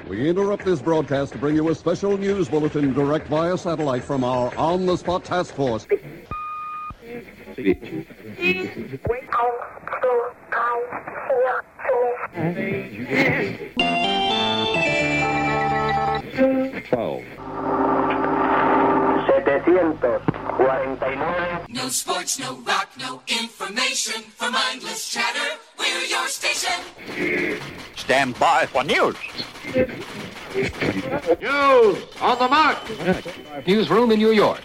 We interrupt this broadcast to bring you a special news bulletin direct via satellite from our on-the-spot task force. No sports, no rock, no information. For mindless chatter, we're your station. Stand by for news. News on the mark. Newsroom in New York.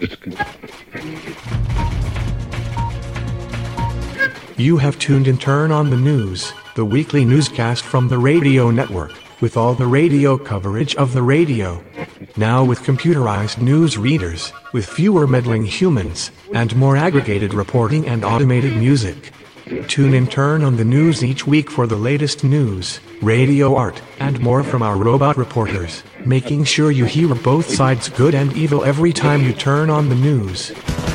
You have tuned in Turn on the News, the weekly newscast from the radio network, with all the radio coverage of the radio. Now with computerized news readers, with fewer meddling humans, and more aggregated reporting and automated music. Tune in Turn on the News each week for the latest news, radio art, and more from our robot reporters, making sure you hear both sides good and evil every time you turn on the news.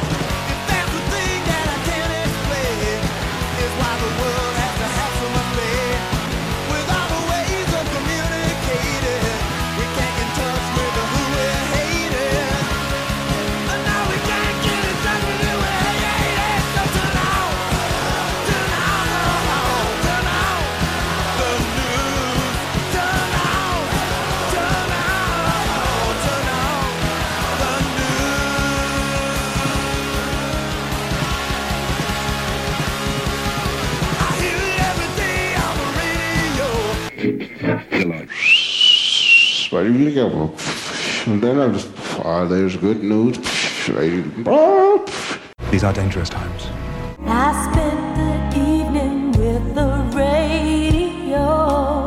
And then I just, there's good news. These are dangerous times. I spent the evening with the radio.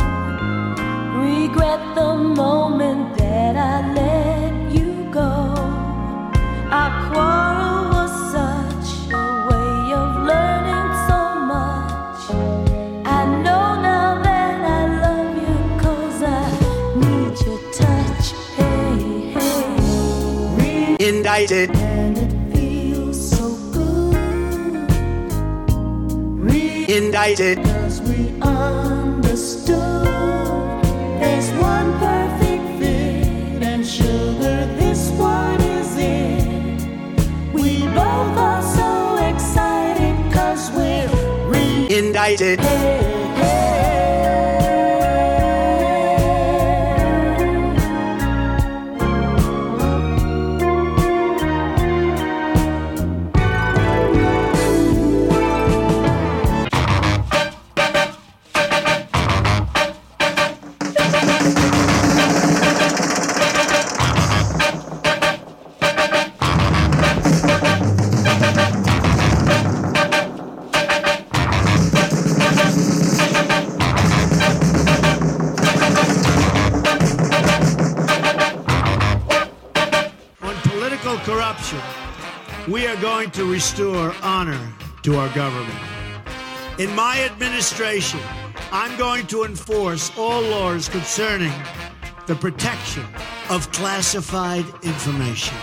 Regret the moment that I let you go. Our quarrel was such a way of learning so much. I know now that I love you 'cause I need your touch. Hey, hey. Indicted. And it feels so good. Indicted. 'Cause we understood there's one perfect fit, and sugar, this one is it. We both are so excited 'cause we're indicted. Hey, hey. Corruption. We are going to restore honor to our government. In my administration, I'm going to enforce all laws concerning the protection of classified information.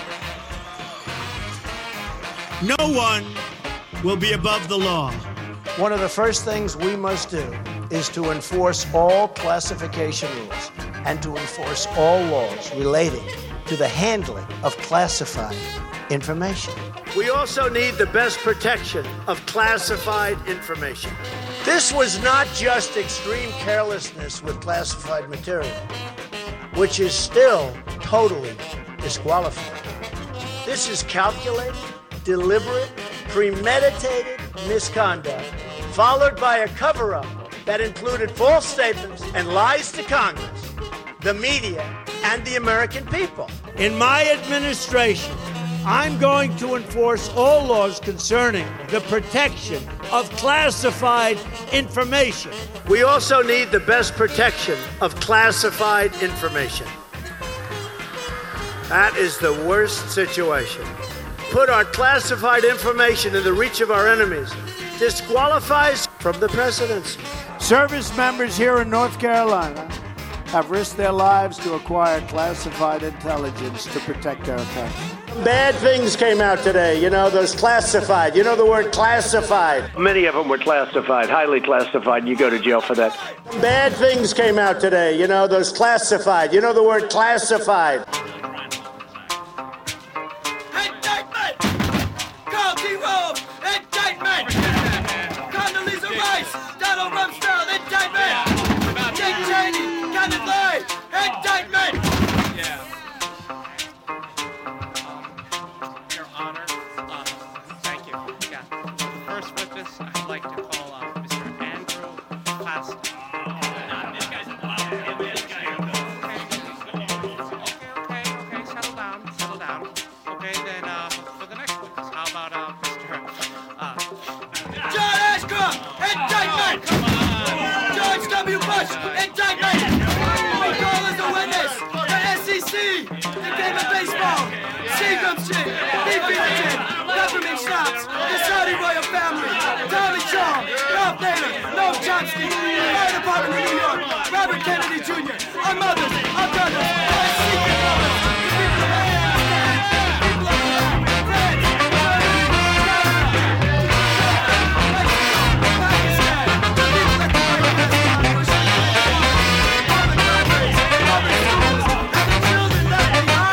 No one will be above the law. One of the first things we must do is to enforce all classification rules and to enforce all laws relating to the handling of classified information. We also need the best protection of classified information. This was not just extreme carelessness with classified material, which is still totally disqualified. This is calculated, deliberate, premeditated misconduct, followed by a cover-up that included false statements and lies to Congress, the media, and the American people. In my administration, I'm going to enforce all laws concerning the protection of classified information. We also need the best protection of classified information. That is the worst situation. Put our classified information in the reach of our enemies disqualifies from the presidency. Service members here in North Carolina have risked their lives to acquire classified intelligence to protect our country. Bad things came out today. You know, those classified. You know the word classified. Many of them were classified, highly classified, and you go to jail for that. Bad things came out today. You know, those classified. You know the word classified. Indictment! Carl D. Rove! Indictment! Condoleezza Rice! Donald Rumsfeld! Indictment! Dick Cheney! Kenneth Lloyd! Indictment! Your Honor, thank you. Yeah. The first witness I'd like to call Mr. Andrew Plastic. This guy's Okay, settle down. Okay, then for the next witness, how about Mr. John Ashcroft! Indictment! George W. Bush! Indictment! We call as a witness the SEC, the game of baseball, Seagram shit, beef eating, peppermint schnapps, the Saudi royal family, Tommy Shaw, Ralph Nader, Noam Chomsky, the Fire Department of New York, Robert Kennedy Jr., our mothers, our brothers, our secret lovers, the people of Afghanistan, the people of Iraq, France, Germany, Canada, Pakistan, the people that can bring us Bush, Robert Roberts, Robert Schools, and the children left behind.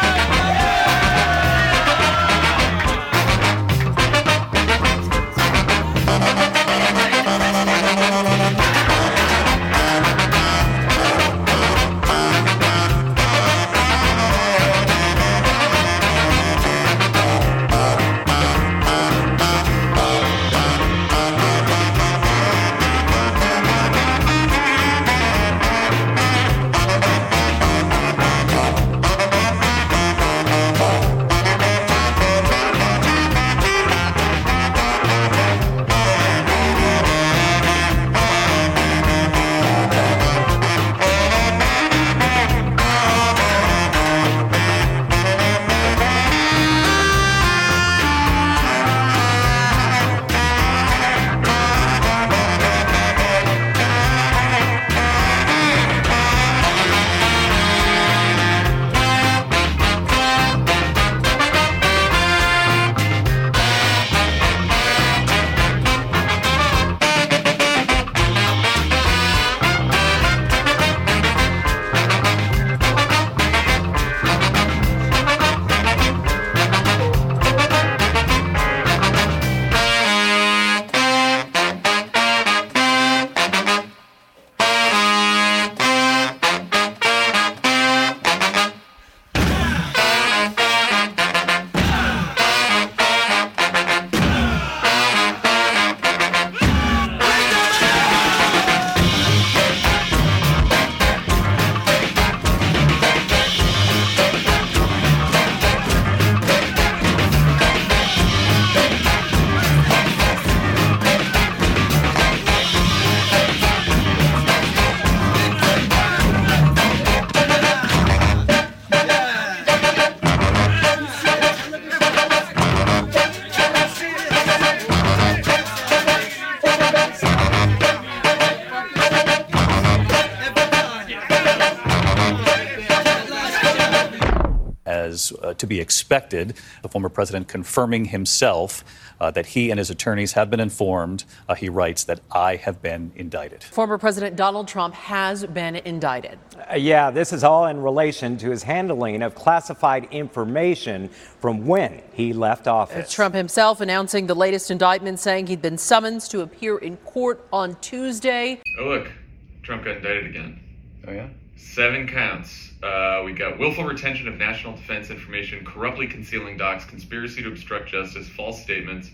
To be expected, the former president confirming himself that he and his attorneys have been informed. He writes that I have been indicted. Former President Donald Trump has been indicted. Yeah, this is all in relation to his handling of classified information from when he left office. Trump himself announcing the latest indictment, saying he'd been summoned to appear in court on Tuesday. Oh, look, Trump got indicted again. Oh, yeah? 7 counts. We got willful retention of national defense information, corruptly concealing docs, conspiracy to obstruct justice, false statements.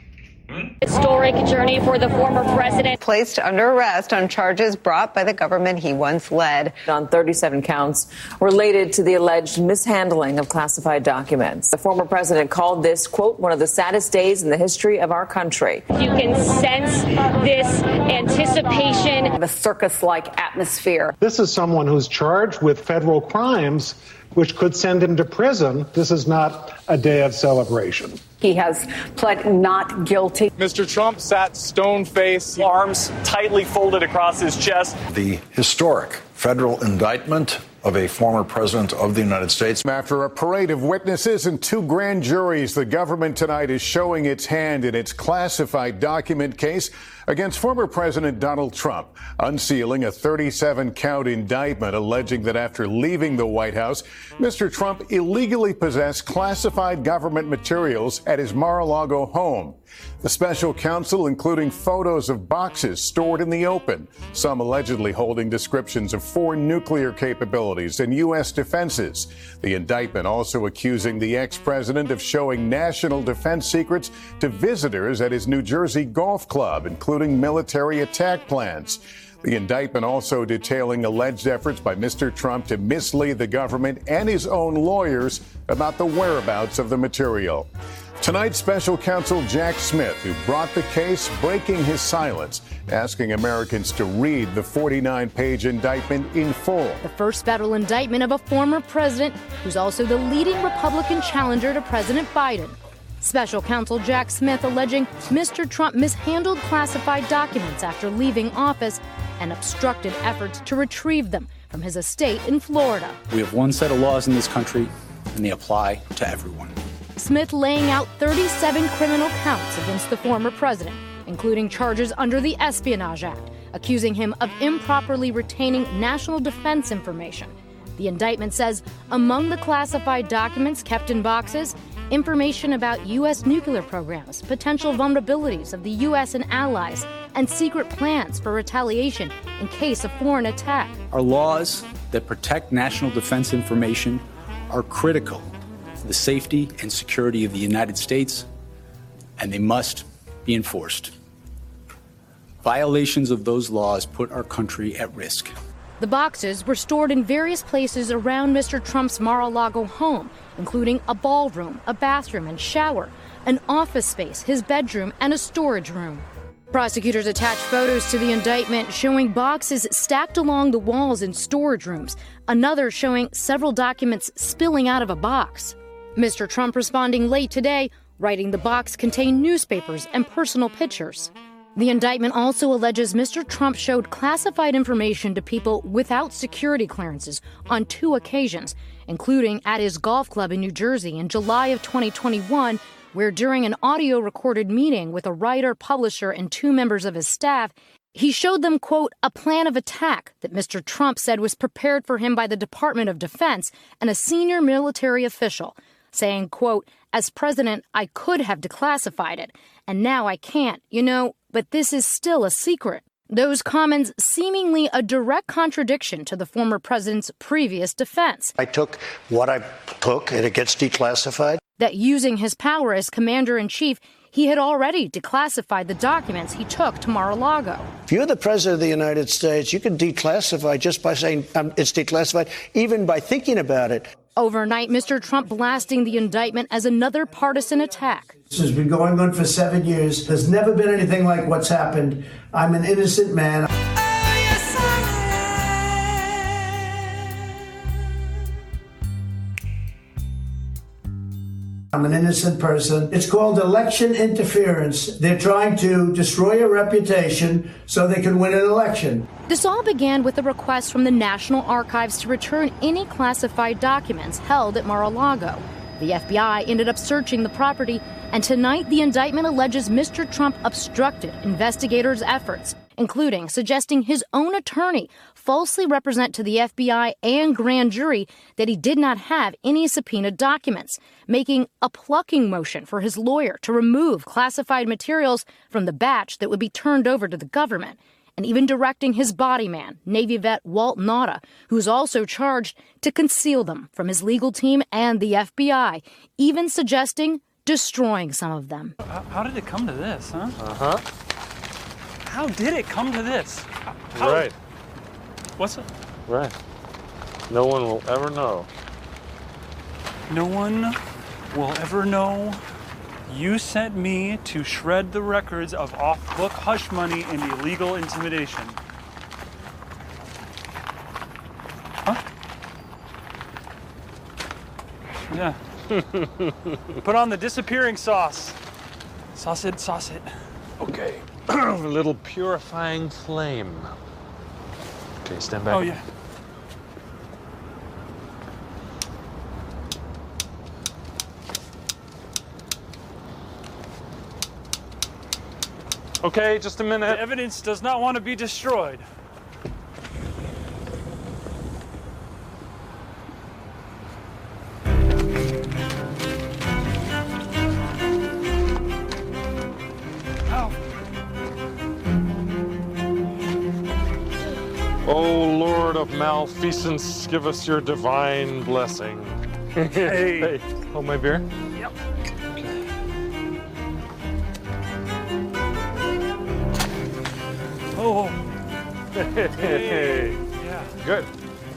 Historic journey for the former president. Placed under arrest on charges brought by the government he once led. On 37 counts related to the alleged mishandling of classified documents. The former president called this, quote, one of the saddest days in the history of our country. You can sense this anticipation of a circus-like atmosphere. This is someone who's charged with federal crimes which could send him to prison. This is not a day of celebration. He has pled not guilty. Mr. Trump sat stone-faced, arms tightly folded across his chest. The historic federal indictment of a former president of the United States. After a parade of witnesses and 2 grand juries, the government tonight is showing its hand in its classified document case against former President Donald Trump, unsealing a 37-count indictment alleging that after leaving the White House, Mr. Trump illegally possessed classified government materials at his Mar-a-Lago home. The special counsel including photos of boxes stored in the open, some allegedly holding descriptions of 4 nuclear capabilities and U.S. defenses. The indictment also accusing the ex-president of showing national defense secrets to visitors at his New Jersey golf club, including military attack plans. The indictment also detailing alleged efforts by Mr. Trump to mislead the government and his own lawyers about the whereabouts of the material. Tonight, special counsel Jack Smith, who brought the case, breaking his silence, asking Americans to read the 49-page indictment in full. The first federal indictment of a former president who's also the leading Republican challenger to President Biden. Special counsel Jack Smith alleging Mr. Trump mishandled classified documents after leaving office and obstructed efforts to retrieve them from his estate in Florida. We have one set of laws in this country, and they apply to everyone. Smith laying out 37 criminal counts against the former president, including charges under the Espionage Act, accusing him of improperly retaining national defense information. The indictment says among the classified documents kept in boxes, information about U.S. nuclear programs, potential vulnerabilities of the U.S. and allies, and secret plans for retaliation in case of foreign attack. Our laws that protect national defense information are critical for the safety and security of the United States, and they must be enforced. Violations of those laws put our country at risk. The boxes were stored in various places around Mr. Trump's Mar-a-Lago home, including a ballroom, a bathroom and shower, an office space, his bedroom, and a storage room. Prosecutors attached photos to the indictment showing boxes stacked along the walls in storage rooms, another showing several documents spilling out of a box. Mr. Trump responding late today, writing the box contained newspapers and personal pictures. The indictment also alleges Mr. Trump showed classified information to people without security clearances on 2 occasions, including at his golf club in New Jersey in July of 2021, where during an audio-recorded meeting with a writer, publisher, and 2 members of his staff, he showed them, quote, a plan of attack that Mr. Trump said was prepared for him by the Department of Defense and a senior military official, saying, quote, as president, I could have declassified it, and now I can't, but this is still a secret. Those comments seemingly a direct contradiction to the former president's previous defense. I took what I took, and it gets declassified. That using his power as commander-in-chief, he had already declassified the documents he took to Mar-a-Lago. If you're the president of the United States, you can declassify just by saying it's declassified, even by thinking about it. Overnight, Mr. Trump blasting the indictment as another partisan attack. This has been going on for 7 years. There's never been anything like what's happened. I'm an innocent man. I'm an innocent person. It's called election interference. They're trying to destroy your reputation so they can win an election. This all began with a request from the National Archives to return any classified documents held at Mar-a-Lago. The FBI ended up searching the property, and tonight the indictment alleges Mr. Trump obstructed investigators' efforts, including suggesting his own attorney falsely represent to the FBI and grand jury that he did not have any subpoenaed documents, making a plucking motion for his lawyer to remove classified materials from the batch that would be turned over to the government, and even directing his body man, Navy vet Walt Nauta, who's also charged, to conceal them from his legal team and the FBI, even suggesting destroying some of them. How did it come to this, huh? Uh-huh. How did it come to this? Right. What's it? Right. No one will ever know. No one will ever know. You sent me to shred the records of off-book hush money and illegal intimidation. Huh? Yeah. Put on the disappearing sauce. Sauce it. Okay. A little purifying flame. Okay, stand back. Oh, yeah. Okay, just a minute. The evidence does not want to be destroyed. Oh, Lord of malfeasance, give us your divine blessing. Hey. Oh, my beer? Yep. Oh. Hey. Yeah. Good.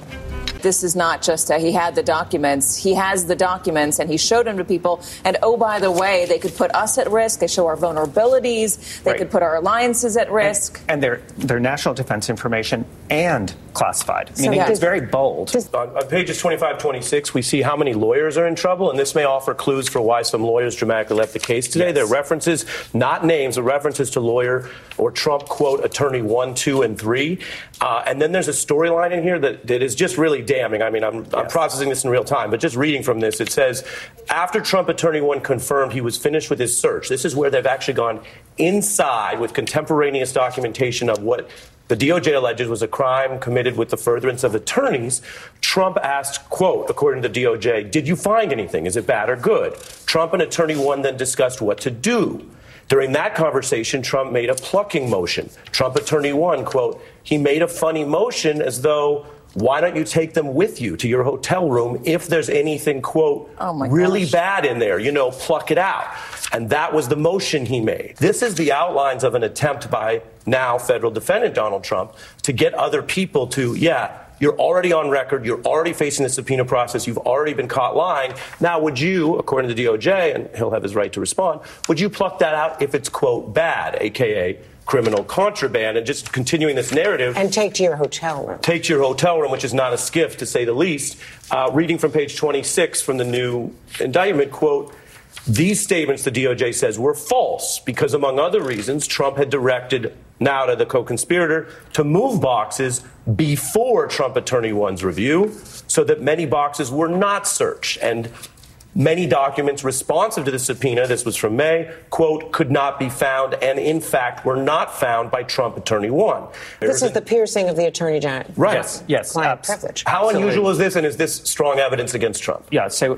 This is not just he had the documents. He has the documents, and he showed them to people. And, oh, by the way, they could put us at risk. They show our vulnerabilities. They could put our alliances at risk. And they're national defense information and classified, meaning it's very bold. On pages 25, 26, we see how many lawyers are in trouble, and this may offer clues for why some lawyers dramatically left the case today. Yes. There are references, not names, but references to lawyer or Trump, quote, attorney 1, 2, and 3. And then there's a storyline in here that is just really damning. I mean, I'm processing this in real time, but just reading from this, it says, after Trump attorney 1 confirmed he was finished with his search, this is where they've actually gone inside with contemporaneous documentation of what the DOJ alleges was a crime committed with the furtherance of attorneys. Trump asked, quote, according to the DOJ, did you find anything? Is it bad or good? Trump and attorney 1 then discussed what to do. During that conversation, Trump made a plucking motion. Trump attorney 1, quote, he made a funny motion as though, why don't you take them with you to your hotel room if there's anything, quote, really bad in there, pluck it out. And that was the motion he made. This is the outlines of an attempt by now federal defendant Donald Trump to get other people to, you're already on record. You're already facing the subpoena process. You've already been caught lying. Now, would you, according to the DOJ, and he'll have his right to respond, would you pluck that out if it's, quote, bad, a.k.a. criminal contraband, and just continuing this narrative. And take to your hotel room. Take to your hotel room, which is not a skiff, to say the least. Reading from page 26 from the new indictment, quote, these statements, the DOJ says, were false because, among other reasons, Trump had directed now to the co-conspirator to move boxes before Trump attorney 1's review so that many boxes were not searched. And many documents responsive to the subpoena, this was from May, quote, could not be found and, in fact, were not found by Trump attorney 1. This is the piercing of the attorney general. Right. Yes. Client privilege. How unusual is this, and is this strong evidence against Trump? Yeah, so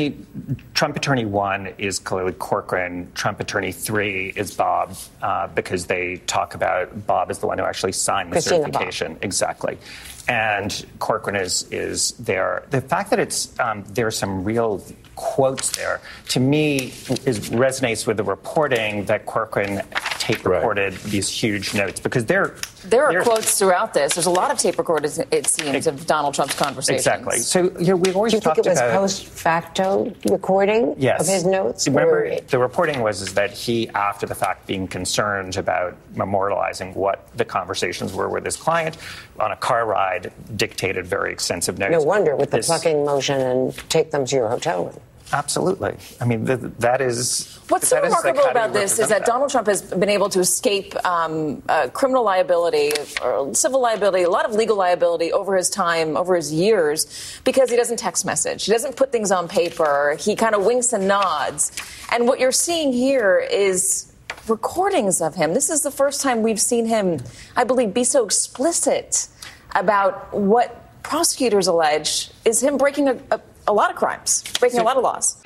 Trump attorney 1 is clearly Corcoran. Trump attorney 3 is Bob, because they talk about Bob as the one who actually signed the certification. Bob. Exactly. And Corcoran is there. The fact that it's there are some real quotes there, to me, resonates with the reporting that Corcoran tape recorded these huge notes, because there are quotes throughout this. There's a lot of tape recorded, it seems, of Donald Trump's conversations. Exactly. So we've always talked about. Do you think it was post facto recording of his notes? Remember, the reporting was that he, after the fact, being concerned about memorializing what the conversations were with his client on a car ride, dictated very extensive notes. No wonder with the plucking motion and take them to your hotel room. Absolutely. I mean, that is... What's so remarkable about this is that Donald Trump has been able to escape criminal liability, or civil liability, a lot of legal liability over his time, over his years, because he doesn't text message. He doesn't put things on paper. He kind of winks and nods. And what you're seeing here is recordings of him. This is the first time we've seen him, I believe, be so explicit about what prosecutors allege is him breaking a lot of crimes, breaking a lot of laws.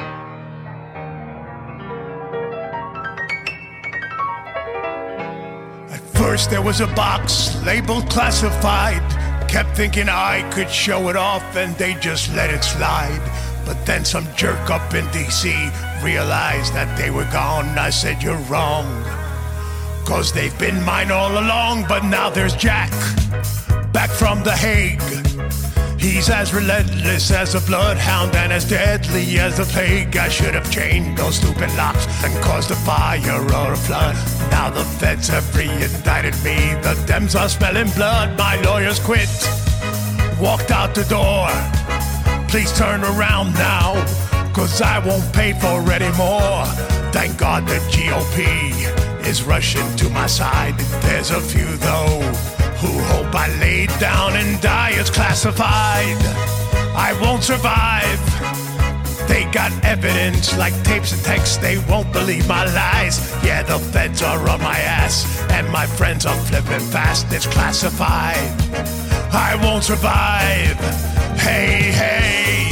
At first there was a box labeled classified. Kept thinking I could show it off and they just let it slide. But then some jerk up in D.C. realized that they were gone. I said, you're wrong, 'cause they've been mine all along. But now there's Jack, back from The Hague. He's as relentless as a bloodhound and as deadly as the plague. I should have chained those stupid locks and caused a fire or a flood. Now the feds have re-indicted me. The Dems are smelling blood. My lawyers quit, walked out the door. Please turn around now, 'cause I won't pay for it anymore. Thank God the GOP is rushing to my side. There's a few, though, who hope I lay down and die as classified. I won't survive. They got evidence like tapes and texts, they won't believe my lies. Yeah, the feds are on my ass, and my friends are flipping fast. It's classified. I won't survive. Hey, hey.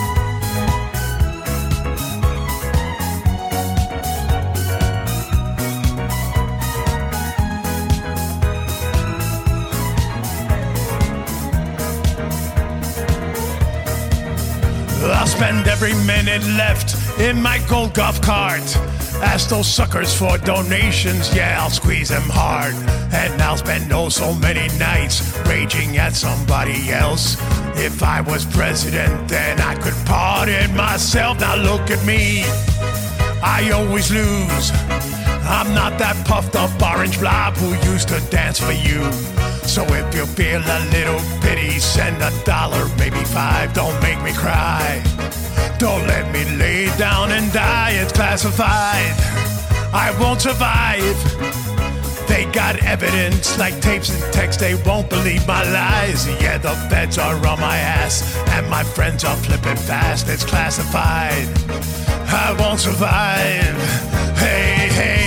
I'll spend every minute left in my gold golf cart. Ask those suckers for donations, yeah, I'll squeeze them hard. And I'll spend oh so many nights raging at somebody else. If I was president, then I could pardon myself. Now look at me, I always lose. I'm not that puffed up orange blob who used to dance for you. So if you feel a little pity, send $1, maybe $5. Don't make me cry. Don't let me lay down and die. It's classified. I won't survive. They got evidence like tapes and texts. They won't believe my lies. Yeah, the feds are on my ass, and my friends are flipping fast. It's classified. I won't survive. Hey, hey.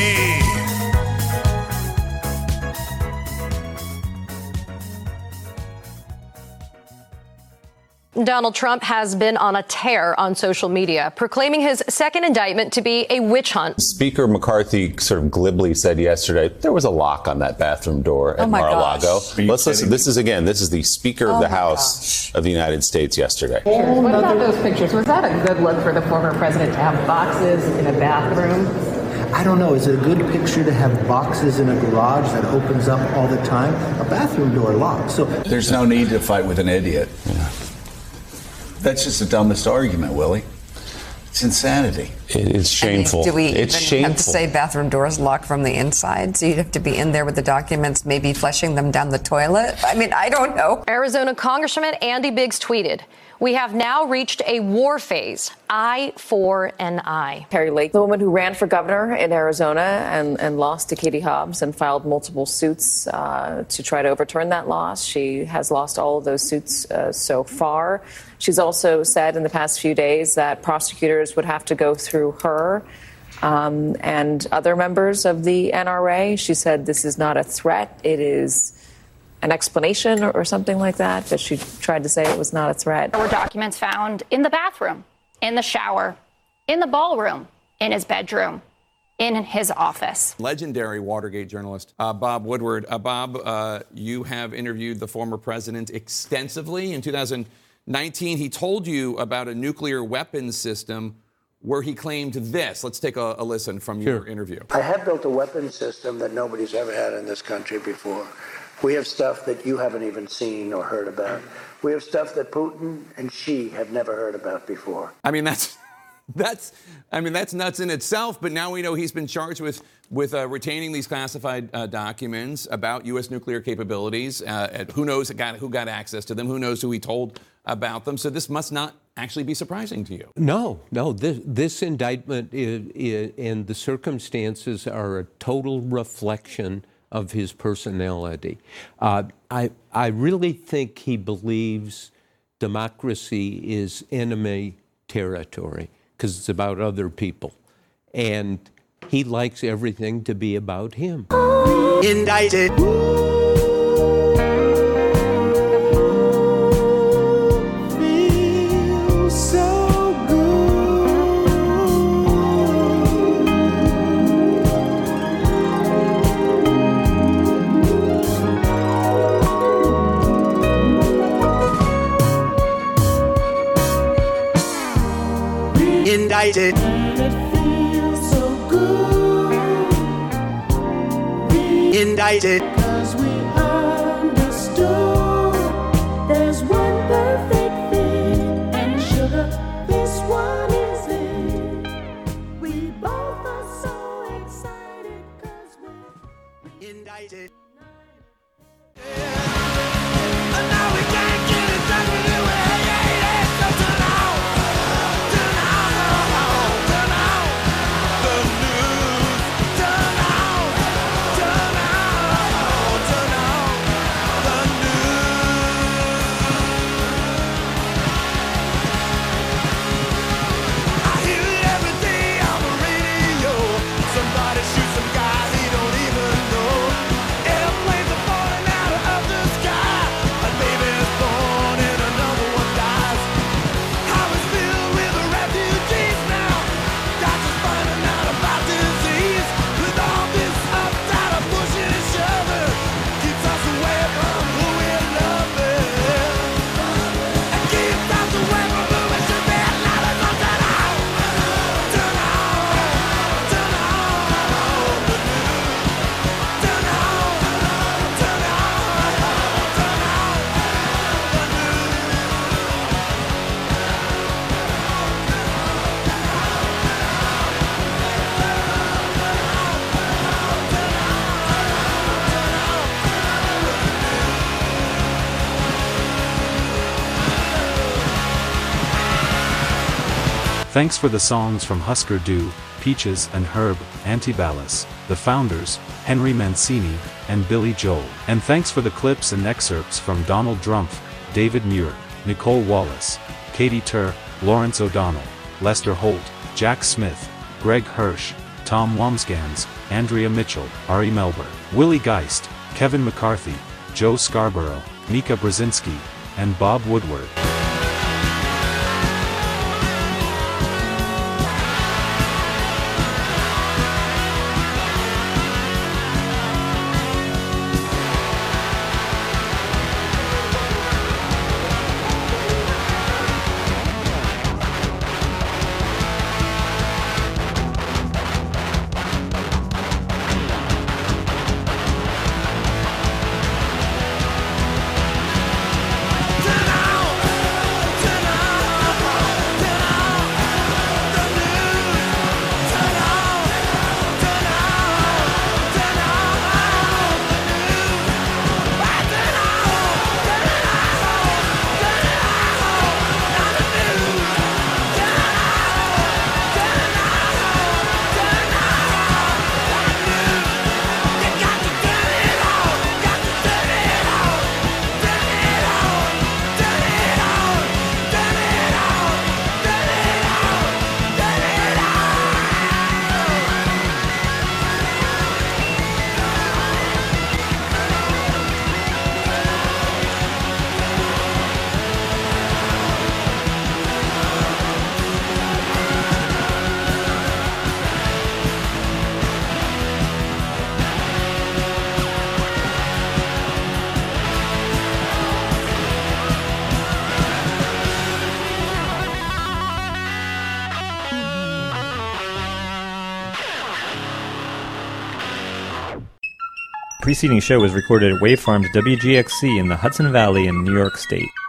Donald Trump has been on a tear on social media, proclaiming his second indictment to be a witch hunt. Speaker McCarthy sort of glibly said yesterday there was a lock on that bathroom door at Mar-a-Lago. Let's listen. This is the Speaker of the House of the United States yesterday. What about those pictures? Was that a good look for the former president to have boxes in a bathroom? I don't know. Is it a good picture to have boxes in a garage that opens up all the time? A bathroom door locked. So there's no need to fight with an idiot. Yeah. That's just the dumbest argument, Willie. It's insanity. It's shameful. Do we it's even shameful. have to say bathroom doors locked from the inside? So you'd have to be in there with the documents, maybe flushing them down the toilet? I mean, I don't know. Arizona Congressman Andy Biggs tweeted, "We have now reached a war phase. I for an I." Kari Lake, the woman who ran for governor in Arizona and lost to Katie Hobbs and filed multiple suits to try to overturn that loss. She has lost all of those suits so far. She's also said in the past few days that prosecutors would have to go through her and other members of the NRA. She said this is not a threat. It is an explanation or something like that, but she tried to say it was not a threat. There were documents found in the bathroom, in the shower, in the ballroom, in his bedroom, in his office. Legendary Watergate journalist Bob Woodward. Bob, you have interviewed the former president extensively. In 2019, he told you about a nuclear weapons system where he claimed this. Let's take a listen from your interview. I have built a weapons system that nobody's ever had in this country before. We have stuff that you haven't even seen or heard about. We have stuff that Putin and Xi have never heard about before. I mean, that's nuts in itself. But now we know he's been charged with retaining these classified documents about U.S. nuclear capabilities. Who knows who got access to them? Who knows who he told about them? So this must not actually be surprising to you. No. This indictment and the circumstances are a total reflection of his personality. I really think he believes democracy is enemy territory because it's about other people. And he likes everything to be about him. Indicted. Indicted. Indicted. Cause we understood there's one perfect fit, and sugar, this one is it. We both are so excited cause we're indicted. Thanks for the songs from Husker Du, Peaches and Herb, Antibalas, the founders, Henry Mancini, and Billy Joel. And thanks for the clips and excerpts from Donald Drumpf, David Muir, Nicole Wallace, Katie Tur, Lawrence O'Donnell, Lester Holt, Jack Smith, Greg Hirsch, Tom Wamsgans, Andrea Mitchell, Ari Melber, Willie Geist, Kevin McCarthy, Joe Scarborough, Mika Brzezinski, and Bob Woodward. The preceding show was recorded at Wave Farms WGXC in the Hudson Valley in New York State.